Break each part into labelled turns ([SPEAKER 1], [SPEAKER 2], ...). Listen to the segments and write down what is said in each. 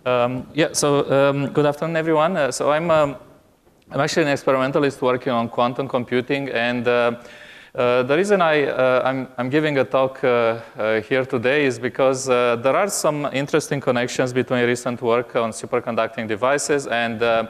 [SPEAKER 1] Good afternoon, everyone. I'm actually an experimentalist working on quantum computing, and the reason I'm giving a talk here today is because there are some interesting connections between recent work on superconducting devices and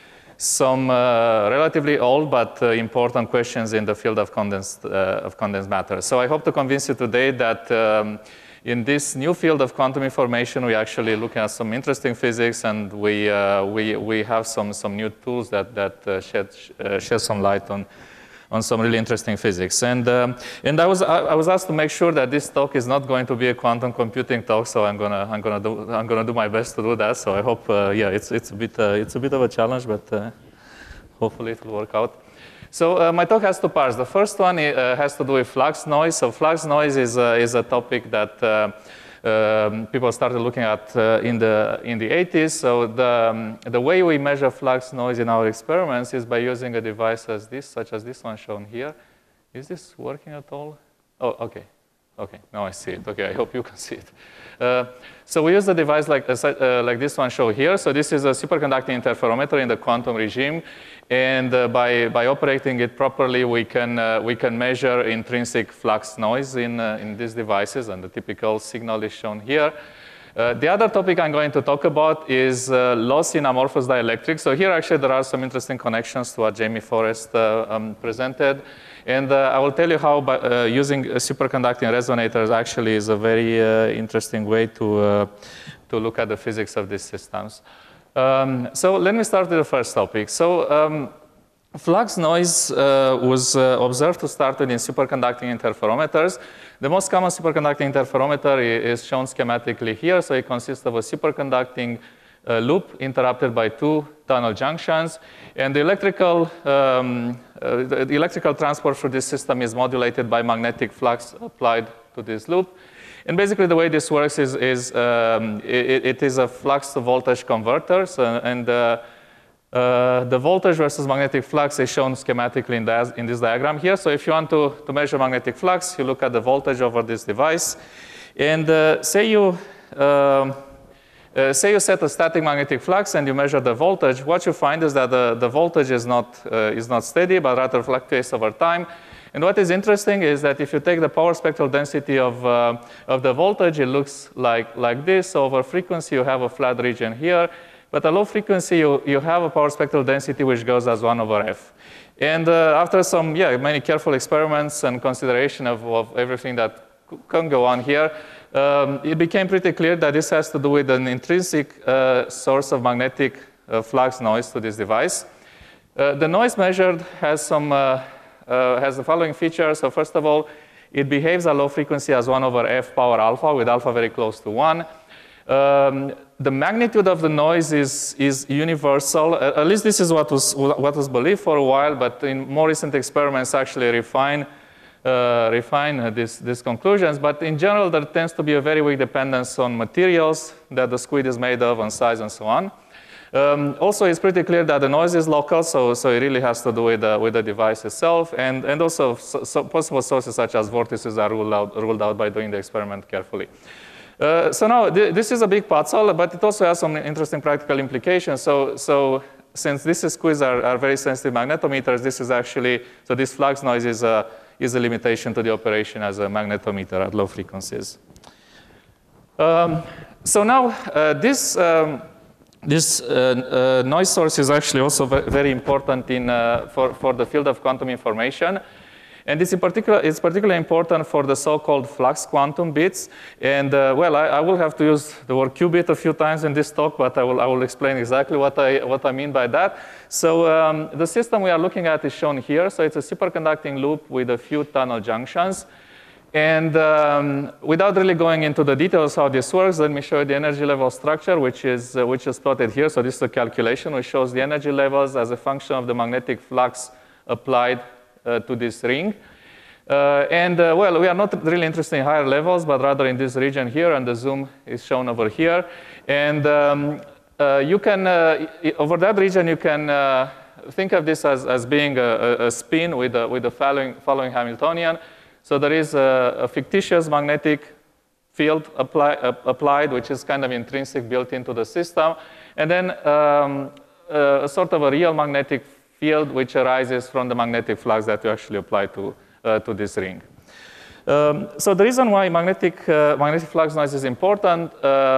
[SPEAKER 1] some relatively old but important questions in the field of condensed matter. So I hope to convince you today that in this new field of quantum information, we actually look at some interesting physics, and we have some new tools that shed some light on some really interesting physics. And I was asked to make sure that this talk is not going to be a quantum computing talk, so I'm gonna do my best to do that. So I hope it's a bit of a challenge, but hopefully it will work out. So my talk has two parts. The first one has to do with flux noise. So flux noise is a topic that people started looking at in the 80s. So the way we measure flux noise in our experiments is by using a device such as this one shown here. Is this working at all? Oh, okay. Okay, now I see it. Okay, I hope you can see it. So we use a device like this one shown here. So this is a superconducting interferometer in the quantum regime. And by operating it properly, we can measure intrinsic flux noise in these devices, and the typical signal is shown here. The other topic I'm going to talk about is loss in amorphous dielectrics. So here actually there are some interesting connections to what Jamie Forrest presented. And I will tell you how using superconducting resonators actually is a very interesting way to look at the physics of these systems. So let me start with the first topic. So flux noise was observed to start with in superconducting interferometers. The most common superconducting interferometer is shown schematically here. So it consists of a superconducting loop interrupted by two tunnel junctions. And the electrical transport through this system is modulated by magnetic flux applied to this loop. And basically the way this works is it is a flux to voltage converter. So, and the voltage versus magnetic flux is shown schematically in this diagram here. So if you want to measure magnetic flux, you look at the voltage over this device. And say you set a static magnetic flux and you measure the voltage. What you find is that the voltage is not steady, but rather fluctuates over time. And what is interesting is that if you take the power spectral density of the voltage, it looks like this. So over frequency, you have a flat region here. But at low frequency, you have a power spectral density which goes as 1 over f. And after some many careful experiments and consideration of everything that can go on here, it became pretty clear that this has to do with an intrinsic source of magnetic flux noise to this device. The noise measured has the following features. So first of all, it behaves at low frequency as 1 over f power alpha, with alpha very close to 1. The magnitude of the noise is universal. At least this is what was believed for a while, but in more recent experiments actually refine these conclusions. But in general, there tends to be a very weak dependence on materials that the squid is made of, on size, and so on. Also, it's pretty clear that the noise is local, so it really has to do with the device itself, and also possible sources such as vortices are ruled out by doing the experiment carefully. So now this is a big puzzle, but it also has some interesting practical implications. So since these squids are very sensitive magnetometers, this flux noise is a limitation to the operation as a magnetometer at low frequencies. So now this noise source is actually also very important for the field of quantum information. And it's particularly important for the so-called flux quantum bits. And I will have to use the word qubit a few times in this talk, but I will explain exactly what I mean by that. So the system we are looking at is shown here. So it's a superconducting loop with a few tunnel junctions. And without really going into the details how this works, let me show you the energy level structure, which is plotted here. So this is a calculation which shows the energy levels as a function of the magnetic flux applied to this ring. We are not really interested in higher levels, but rather in this region here, and the zoom is shown over here. And you can, over that region, you can think of this as being a spin with the following Hamiltonian. So there is a fictitious magnetic field applied, which is kind of intrinsic built into the system, and then a sort of a real magnetic field which arises from the magnetic flux that you actually apply to this ring. So the reason why magnetic flux noise is important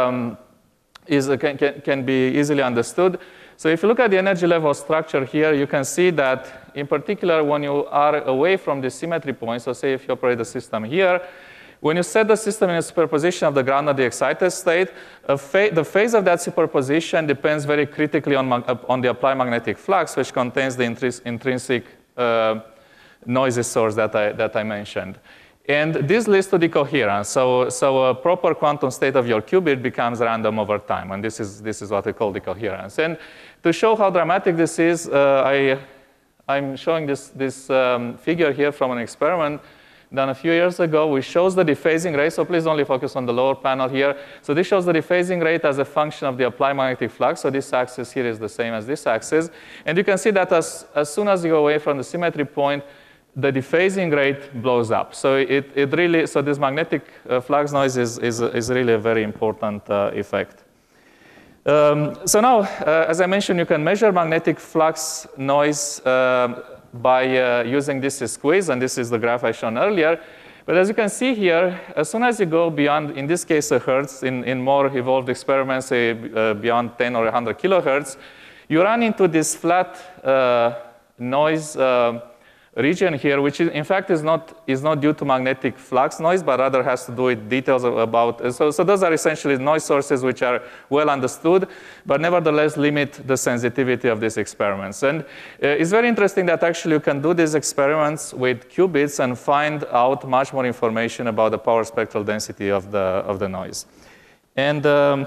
[SPEAKER 1] can be easily understood. So if you look at the energy level structure here, you can see that in particular when you are away from the symmetry point, so say if you operate the system here, when you set the system in a superposition of the ground and the excited state, the phase of that superposition depends very critically on the applied magnetic flux, which contains the intrinsic noisy source that I mentioned. And this leads to decoherence. So a proper quantum state of your qubit becomes random over time, and this is what we call decoherence. And to show how dramatic this is, I'm showing this figure here from an experiment done a few years ago, which shows the dephasing rate. So please only focus on the lower panel here. So this shows the dephasing rate as a function of the applied magnetic flux. So this axis here is the same as this axis. And you can see that as soon as you go away from the symmetry point, the dephasing rate blows up. So so this magnetic flux noise is really a very important effect. So now, as I mentioned, you can measure magnetic flux noise by using this squeeze, and this is the graph I shown earlier. But as you can see here, as soon as you go beyond, in this case, a hertz, in more evolved experiments, say beyond 10 or 100 kilohertz, you run into this flat noise region here, which in fact is not due to magnetic flux noise, but rather has to do with details about. So those are essentially noise sources which are well understood, but nevertheless limit the sensitivity of these experiments. And it's very interesting that actually you can do these experiments with qubits and find out much more information about the power spectral density of the noise. And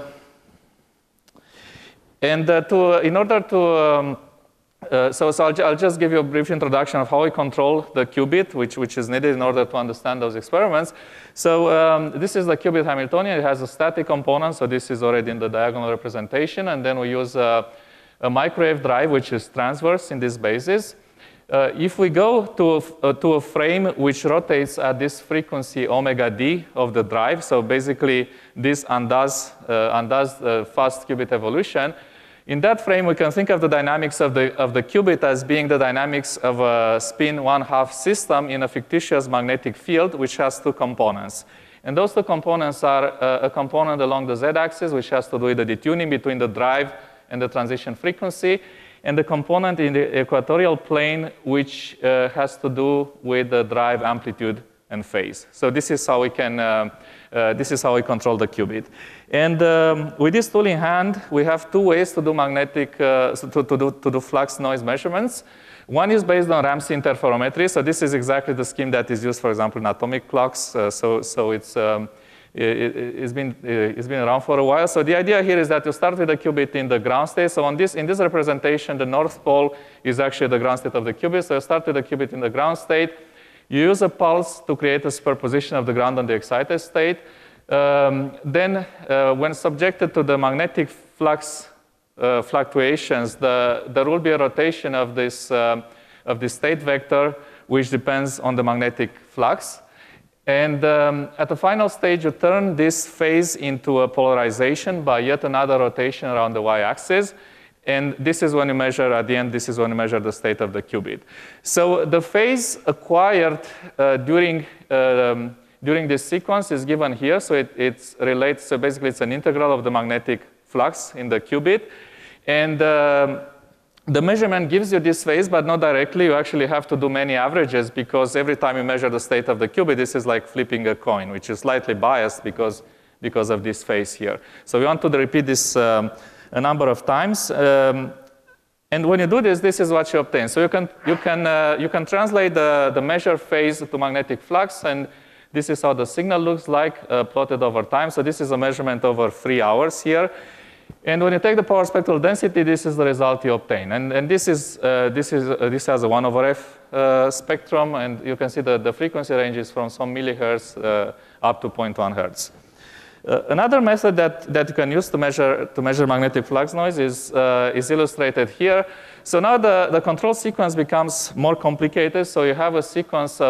[SPEAKER 1] in order to so I'll just give you a brief introduction of how we control the qubit, which is needed in order to understand those experiments. So this is the qubit Hamiltonian. It has a static component, so this is already in the diagonal representation. And then we use a microwave drive, which is transverse in this basis. If we go to a frame which rotates at this frequency omega d of the drive, so basically this undoes fast qubit evolution. In that frame, we can think of the dynamics of the qubit as being the dynamics of a spin 1/2 system in a fictitious magnetic field, which has two components. And those two components are a component along the z-axis, which has to do with the detuning between the drive and the transition frequency, and the component in the equatorial plane, which has to do with the drive amplitude and phase. So this is how we can. This is how we control the qubit. And with this tool in hand, we have two ways to do magnetic, to do flux noise measurements. One is based on Ramsey interferometry. So this is exactly the scheme that is used, for example, in atomic clocks. So it's been around for a while. So the idea here is that you start with the qubit in the ground state. So in this representation, the north pole is actually the ground state of the qubit. So you start with the qubit in the ground state. You use a pulse to create a superposition of the ground and the excited state. Then, when subjected to the magnetic flux fluctuations, there will be a rotation of this state vector, which depends on the magnetic flux. And at the final stage, you turn this phase into a polarization by yet another rotation around the y-axis. And this is when you measure, at the end, this is when you measure the state of the qubit. So the phase acquired during this sequence is given here. So it relates, so basically it's an integral of the magnetic flux in the qubit. And the measurement gives you this phase, but not directly. You actually have to do many averages, because every time you measure the state of the qubit, this is like flipping a coin, which is slightly biased because of this phase here. So we want to repeat this a number of times, and when you do this, this is what you obtain. So you can translate the measured phase to magnetic flux, and this is how the signal looks like plotted over time. So this is a measurement over 3 hours here, and when you take the power spectral density, this is the result you obtain. And this has a 1/f spectrum, and you can see that the frequency ranges from some millihertz up to 0.1 hertz. Another method that you can use to measure magnetic flux noise is illustrated here. So now the control sequence becomes more complicated. So you have a sequence of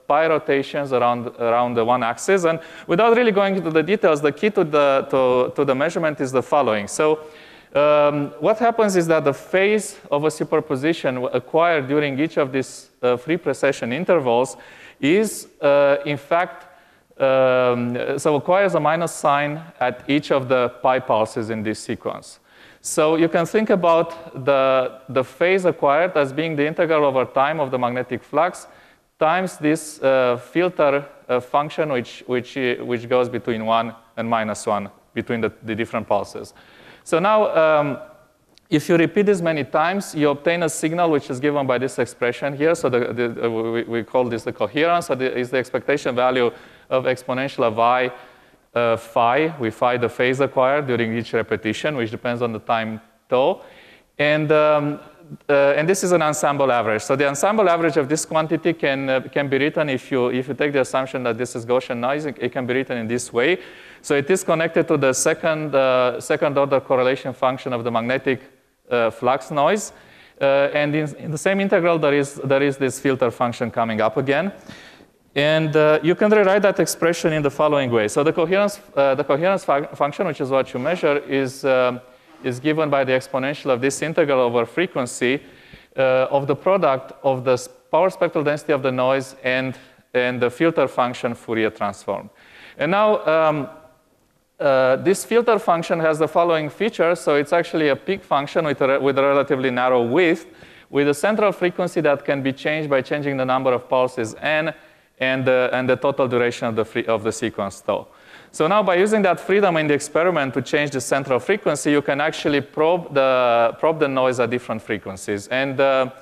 [SPEAKER 1] pi rotations around the one axis. And without really going into the details, the key to the measurement is the following. So what happens is that the phase of a superposition acquired during each of these free precession intervals is, in fact, so acquires a minus sign at each of the pi pulses in this sequence. So you can think about the phase acquired as being the integral over time of the magnetic flux times this filter function which goes between 1 and minus 1 between the different pulses. So now, if you repeat this many times, you obtain a signal which is given by this expression here. So we call this the coherence. So is the expectation value of exponential of I phi, with phi the phase acquired during each repetition, which depends on the time tau. And this is an ensemble average. So the ensemble average of this quantity can be written if you take the assumption that this is Gaussian noise. It can be written in this way. So it is connected to the second order correlation function of the magnetic flux noise. And in the same integral, there is this filter function coming up again. And you can rewrite that expression in the following way. So the coherence function, which is what you measure, is given by the exponential of this integral over frequency of the product of the power spectral density of the noise and the filter function Fourier transform. And now, this filter function has the following features. So it's actually a peak function with a relatively narrow width, with a central frequency that can be changed by changing the number of pulses n and the total duration of the sequence tau. So now, by using that freedom in the experiment to change the central frequency, you can actually probe the noise at different frequencies. And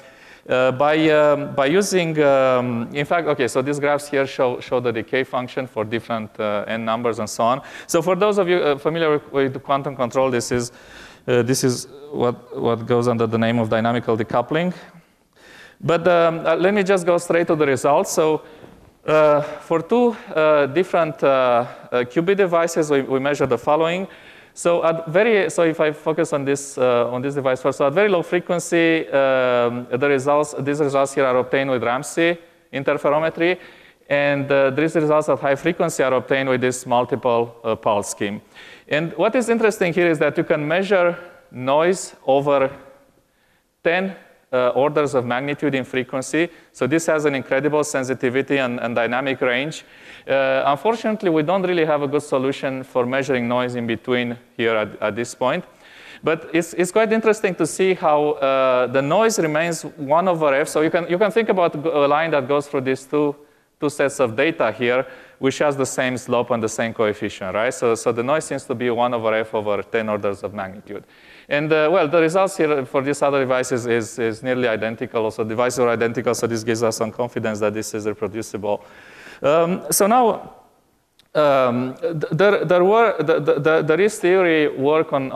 [SPEAKER 1] by using, in fact, okay, so these graphs here show the decay function for different n numbers and so on. So for those of you familiar with quantum control, this is what goes under the name of dynamical decoupling. But let me just go straight to the results. So for two different QB devices, we measure the following. So if I focus on this device first, so at very low frequency, these results here are obtained with Ramsey interferometry, and these results at high frequency are obtained with this multiple pulse scheme. And what is interesting here is that you can measure noise over 10 orders of magnitude in frequency. So this has an incredible sensitivity and dynamic range. Unfortunately, we don't really have a good solution for measuring noise in between here at this point. But it's quite interesting to see how the noise remains 1 over f. So you can think about a line that goes through these two sets of data here, which has the same slope and the same coefficient, right? So the noise seems to be 1 over f over 10 orders of magnitude. And well, the results here for these other devices is nearly identical. Also, devices are identical, so this gives us some confidence that this is reproducible. So now, there is theory work on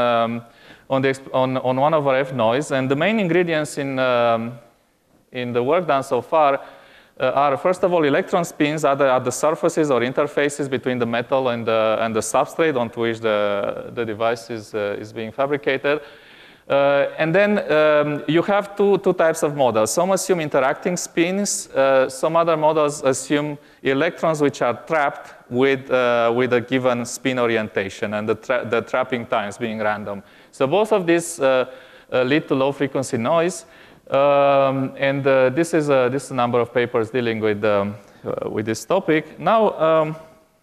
[SPEAKER 1] 1 over f noise, and the main ingredients in the work done so far are, first of all, electron spins at the surfaces or interfaces between the metal and the substrate onto which the device is being fabricated. And then you have two types of models. Some assume interacting spins. Some other models assume electrons which are trapped with a given spin orientation and the trapping times being random. So both of these lead to low frequency noise. And this is a number of papers dealing with this topic. Now,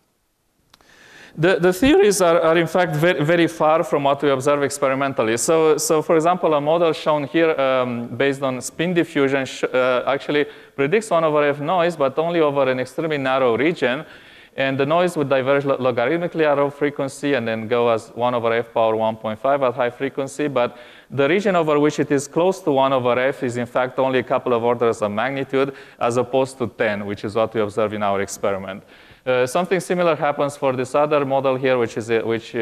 [SPEAKER 1] the theories are in fact very far from what we observe experimentally. So for example, a model shown here based on spin diffusion actually predicts 1 over f noise, but only over an extremely narrow region. And the noise would diverge logarithmically at low frequency and then go as 1 over f power 1.5 at high frequency. But the region over which it is close to 1 over f is in fact only a couple of orders of magnitude as opposed to 10, which is what we observe in our experiment. Something similar happens for this other model here, which is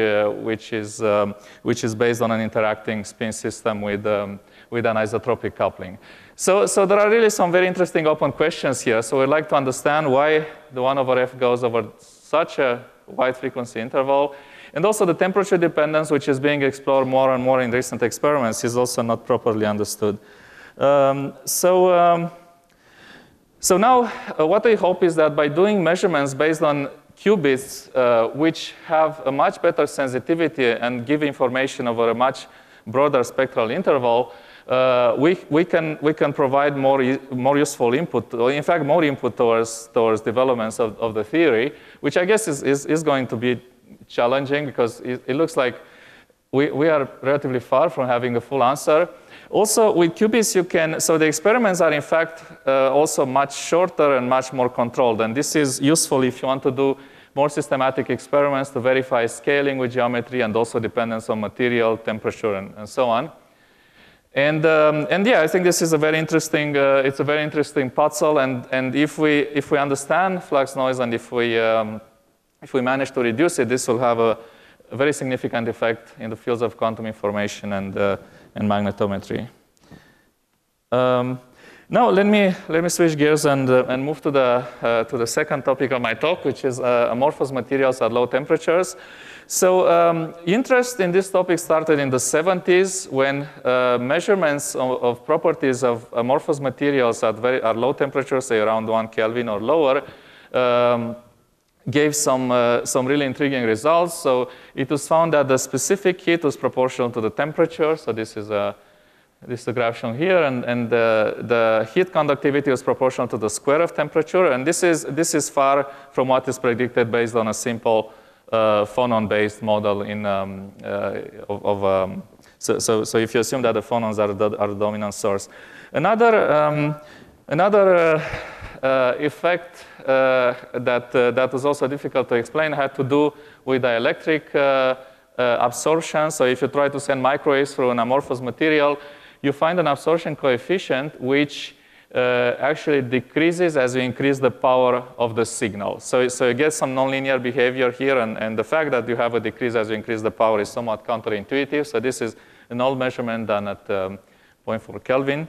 [SPEAKER 1] based on an interacting spin system with anisotropic coupling. So there are really some very interesting open questions here. So we'd like to understand why the 1 over f goes over such a wide frequency interval. And also the temperature dependence, which is being explored more and more in recent experiments, is also not properly understood. So now what I hope is that by doing measurements based on qubits, which have a much better sensitivity and give information over a much broader spectral interval, we can provide more useful input, or in fact more input towards developments of the theory, which I guess is going to be challenging because it looks like we are relatively far from having a full answer. Also, with qubits, so the experiments are in fact also much shorter and much more controlled. And this is useful if you want to do more systematic experiments to verify scaling with geometry and also dependence on material, temperature, and so on. And yeah, I think this is a very interesting, it's a very interesting puzzle. And if we understand flux noise and if we manage to reduce it, this will have a very significant effect in the fields of quantum information and magnetometry. Now let me switch gears and move to the second topic of my talk, which is amorphous materials at low temperatures. So interest in this topic started in the 70s when measurements of properties of amorphous materials at low temperatures, say around 1 Kelvin or lower, gave some really intriguing results. So it was found that the specific heat was proportional to the temperature. So this is a graph shown here, and the heat conductivity was proportional to the square of temperature. And this is far from what is predicted based on a simple phonon-based model so if you assume that the phonons are the dominant source. Another effect that was also difficult to explain had to do with dielectric absorption. So if you try to send microwaves through an amorphous material, you find an absorption coefficient which actually decreases as you increase the power of the signal. So you get some nonlinear behavior here, and the fact that you have a decrease as you increase the power is somewhat counterintuitive. So this is an old measurement done at 0.4 Kelvin.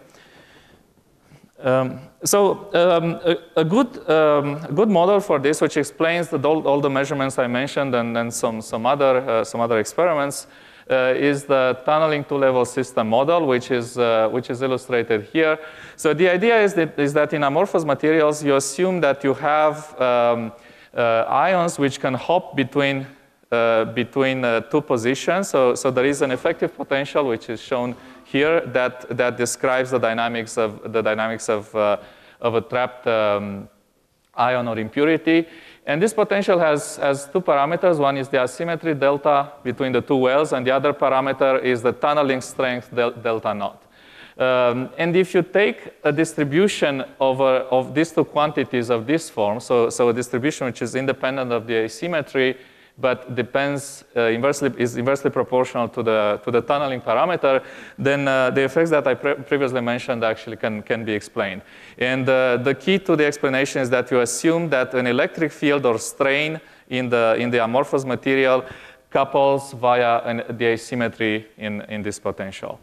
[SPEAKER 1] A good model for this, which explains all the measurements I mentioned and some other experiments, is the tunneling two-level system model, which is illustrated here. So the idea is that in amorphous materials, you assume that you have ions which can hop between two positions. So there is an effective potential, which is shown here, that describes the dynamics of a trapped ion or impurity. And this potential has two parameters. One is the asymmetry delta between the two wells, and the other parameter is the tunneling strength delta naught. And if you take a distribution of these two quantities of this form, so a distribution which is independent of the asymmetry, but is inversely proportional to the tunneling parameter, then the effects that I previously mentioned actually can be explained. And the key to the explanation is that you assume that an electric field or strain in the amorphous material couples via the asymmetry in this potential.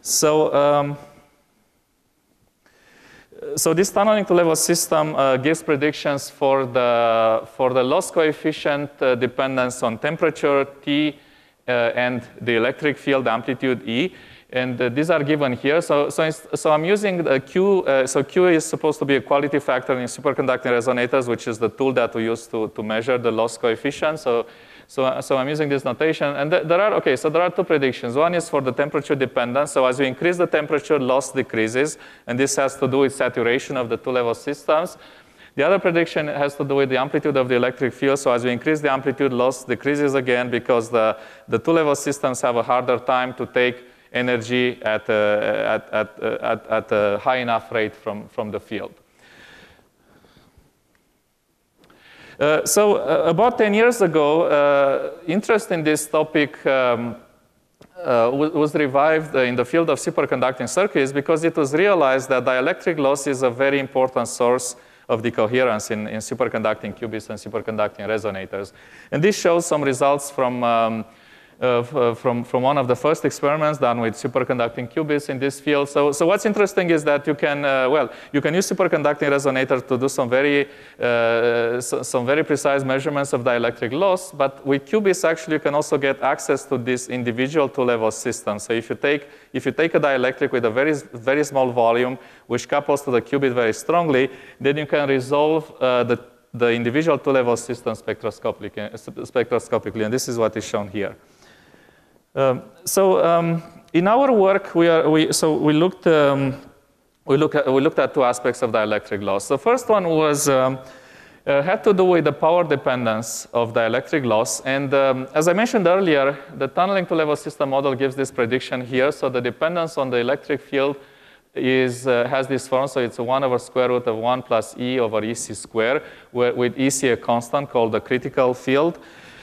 [SPEAKER 1] So this tunneling two-level system gives predictions for the loss coefficient dependence on temperature T and the electric field amplitude E, and these are given here. So I'm using the Q. So Q is supposed to be a quality factor in superconducting resonators, which is the tool that we use to measure the loss coefficient. So I'm using this notation, and there are two predictions. One is for the temperature dependence. So as you increase the temperature, loss decreases, and this has to do with saturation of the two-level systems. The other prediction has to do with the amplitude of the electric field. So as you increase the amplitude, loss decreases again because the two-level systems have a harder time to take energy at a high enough rate from the field. About 10 years ago, interest in this topic was revived in the field of superconducting circuits because it was realized that dielectric loss is a very important source of decoherence in superconducting qubits and superconducting resonators. And this shows some results from from one of the first experiments done with superconducting qubits in this field. So what's interesting is that you can, you can use superconducting resonator to do some very precise measurements of dielectric loss, but with qubits, actually, you can also get access to this individual two-level system. So if you take a dielectric with a very small volume, which couples to the qubit very strongly, then you can resolve the individual two-level system spectroscopically, and this is what is shown here. In our work, we looked at two aspects of dielectric loss. The first one was had to do with the power dependence of dielectric loss, and as I mentioned earlier, the tunneling two-level system model gives this prediction here. So the dependence on the electric field has this form, so it's 1 over square root of 1 plus E over EC square, with EC a constant called the critical field.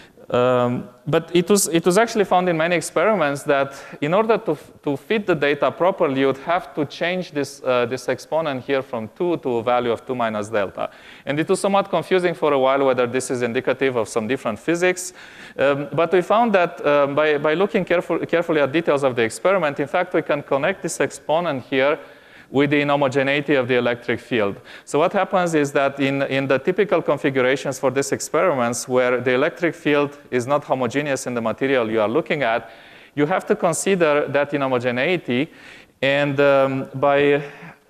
[SPEAKER 1] But it was actually found in many experiments that in order to fit the data properly, you'd have to change this exponent here from 2 to a value of 2 minus delta. And it was somewhat confusing for a while whether this is indicative of some different physics. But we found that by looking carefully at details of the experiment, in fact, we can connect this exponent here with the inhomogeneity of the electric field. So what happens is that in the typical configurations for these experiments, where the electric field is not homogeneous in the material you are looking at, you have to consider that inhomogeneity. And by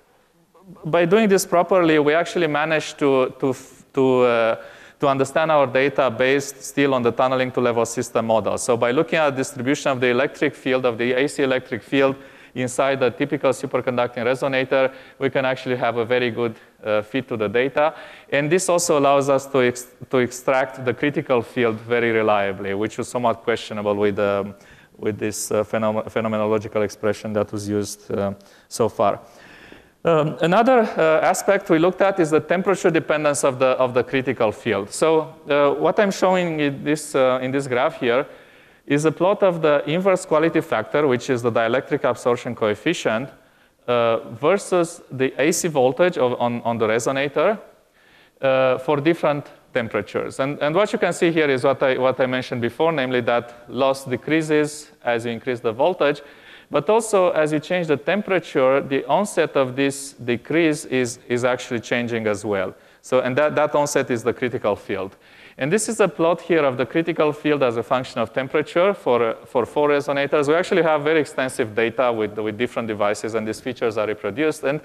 [SPEAKER 1] doing this properly, we actually managed to understand our data based still on the tunneling two-level system model. So by looking at the distribution of the electric field, of the AC electric field, inside the typical superconducting resonator, we can actually have a very good fit to the data. And this also allows us to extract the critical field very reliably, which was somewhat questionable with this phenomenological expression that was used so far. Another aspect we looked at is the temperature dependence of the critical field. So what I'm showing in this graph here is a plot of the inverse quality factor, which is the dielectric absorption coefficient, versus the AC voltage on the resonator for different temperatures. And what you can see here is what I mentioned before, namely that loss decreases as you increase the voltage, but also as you change the temperature, the onset of this decrease is actually changing as well. So, and that onset is the critical field. And this is a plot here of the critical field as a function of temperature for 4 resonators. We actually have very extensive data with different devices, and these features are reproduced. And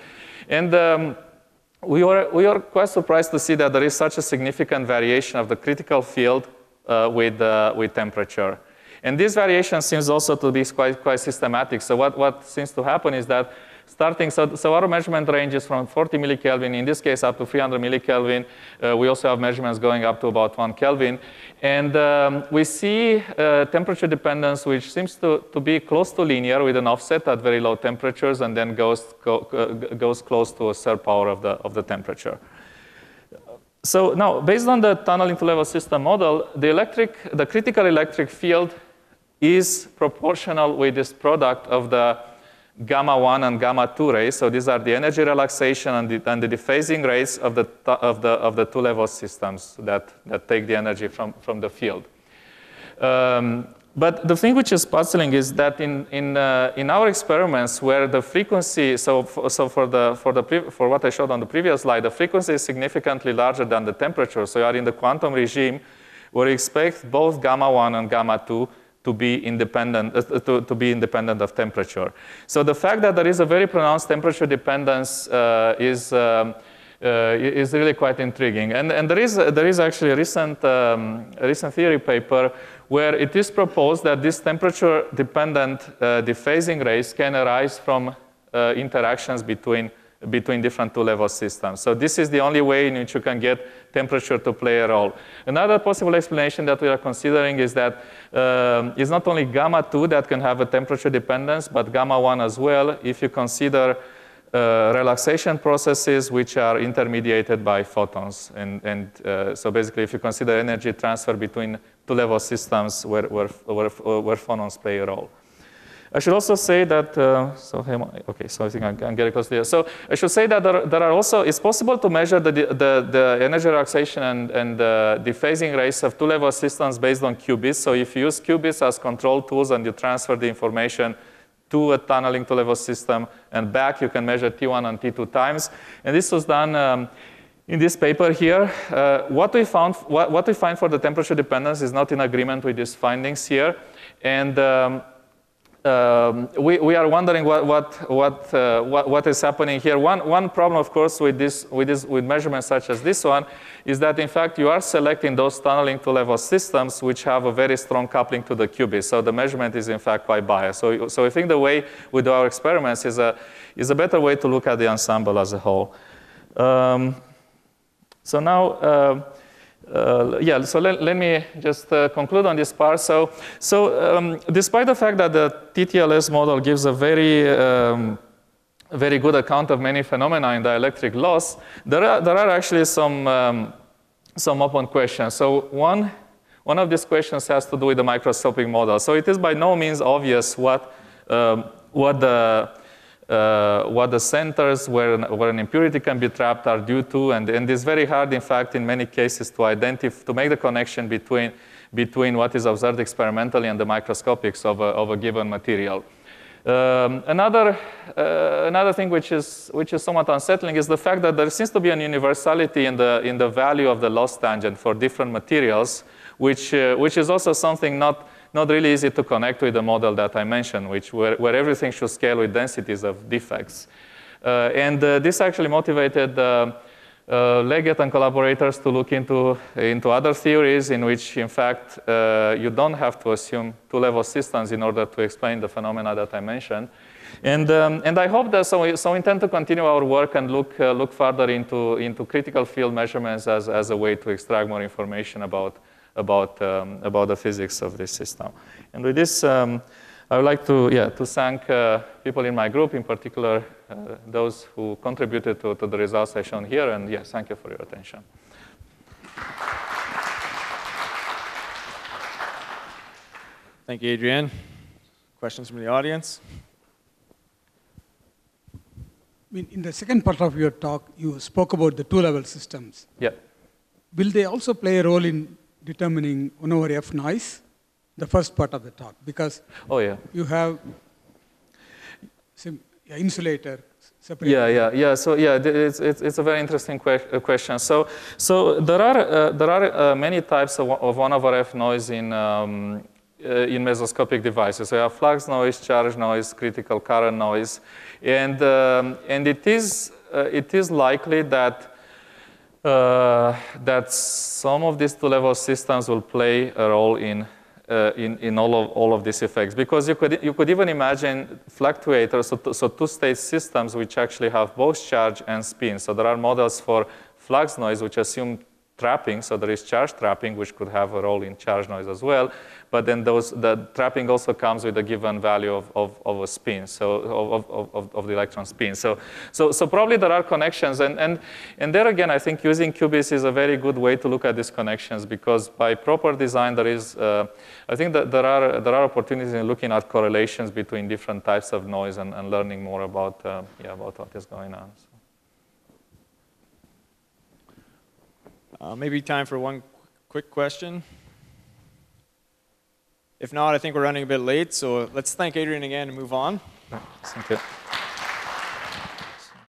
[SPEAKER 1] we are quite surprised to see that there is such a significant variation of the critical field with temperature. And this variation seems also to be quite systematic. So what seems to happen is that so our measurement range is from 40 millikelvin, in this case up to 300 millikelvin. We also have measurements going up to about 1 Kelvin. And we see temperature dependence, which seems to be close to linear with an offset at very low temperatures, and then goes close to a third power of the temperature. So now, based on the tunneling two-level system model, the critical electric field is proportional with this product of the gamma 1 and gamma 2 rays. So these are the energy relaxation and the dephasing rays of the two-level systems that take the energy from the field. But the thing which is puzzling is that in our experiments, where the frequency, for what I showed on the previous slide, the frequency is significantly larger than the temperature. So you are in the quantum regime, where you expect both gamma 1 and gamma 2 to be independent of temperature. So the fact that there is a very pronounced temperature dependence is really quite intriguing. And there is actually a recent theory paper where it is proposed that this temperature-dependent dephasing rays can arise from interactions between different two-level systems. So this is the only way in which you can get temperature to play a role. Another possible explanation that we are considering is that it's not only gamma 2 that can have a temperature dependence, but gamma 1 as well, if you consider relaxation processes which are intermediated by photons. And so basically, if you consider energy transfer between two-level systems where photons play a role. I should also say that, okay, so I think I'm getting close to here. So I should say that there are also, it's possible to measure the energy relaxation and the dephasing rates of two-level systems based on qubits. So if you use qubits as control tools and you transfer the information to a tunneling two-level system and back, you can measure T1 and T2 times. And this was done in this paper here. What we find for the temperature dependence is not in agreement with these findings here. And we are wondering what is happening here. One problem, of course, with measurements such as this one is that, in fact, you are selecting those tunneling two-level systems which have a very strong coupling to the qubits. So the measurement is, in fact, quite biased. So I think the way we do our experiments is a better way to look at the ensemble as a whole. So now, so let me just conclude on this part. So despite the fact that the TTLS model gives a very good account of many phenomena in dielectric loss, there are actually some open questions. So one of these questions has to do with the microscopic model. So it is by no means obvious what the centers where an impurity can be trapped are due to, and it's very hard, in fact, in many cases to make the connection between what is observed experimentally and the microscopics of a given material. Another thing which is somewhat unsettling is the fact that there seems to be an universality in the value of the loss tangent for different materials, which is also something not really easy to connect with the model that I mentioned, where everything should scale with densities of defects. And this actually motivated Leggett and collaborators to look into other theories in which, in fact, you don't have to assume two-level systems in order to explain the phenomena that I mentioned. And I hope that, so we intend to continue our work and look further into critical field measurements as a way to extract more information about the physics of this system. And with this, I would like to thank people in my group, in particular those who contributed to the results I shown here. And yes, thank you for your attention.
[SPEAKER 2] Thank you, Adrian. Questions from the audience?
[SPEAKER 3] In the second part of your talk, you spoke about the two-level systems.
[SPEAKER 1] Yeah.
[SPEAKER 3] Will they also play a role in determining 1/f noise, the first part of the talk? Because you have insulator separated.
[SPEAKER 1] Yeah. So it's a very interesting question. So there are many types of 1/f noise in mesoscopic devices. So you have flux noise, charge noise, critical current noise, and it is likely that some of these two-level systems will play a role in all of these effects, because you could even imagine fluctuators, so two-state systems which actually have both charge and spin. So there are models for flux noise which assume trapping, so there is charge trapping, which could have a role in charge noise as well. But then the trapping also comes with a given value of a spin, so of the electron spin. So probably there are connections, and there again, I think using qubits is a very good way to look at these connections, because by proper design, there is, I think that there are opportunities in looking at correlations between different types of noise and learning more about what is going on. So.
[SPEAKER 2] Maybe time for one quick question. If not, I think we're running a bit late, so let's thank Adrian again and move on.
[SPEAKER 1] Thank you.